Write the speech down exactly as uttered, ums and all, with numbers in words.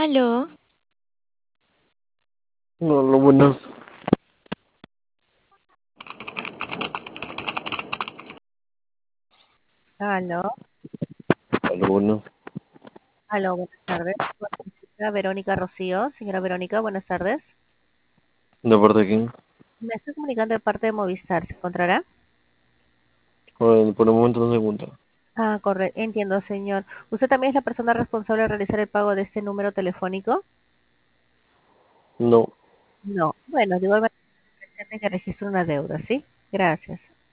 Aló, No, lo bueno. Aló, Lo bueno. aló, buenas tardes. Con la señora Verónica Rocío. Señora Verónica, buenas tardes. ¿De parte de quién? Me estoy comunicando de parte de Movistar. ¿Se encontrará? Bueno, por el momento no se encuentra. Ah, correcto. Entiendo, señor. ¿Usted también es la persona responsable de realizar el pago de este número telefónico? No. No. Bueno, de igual manera presente que registre una deuda, ¿sí? Gracias.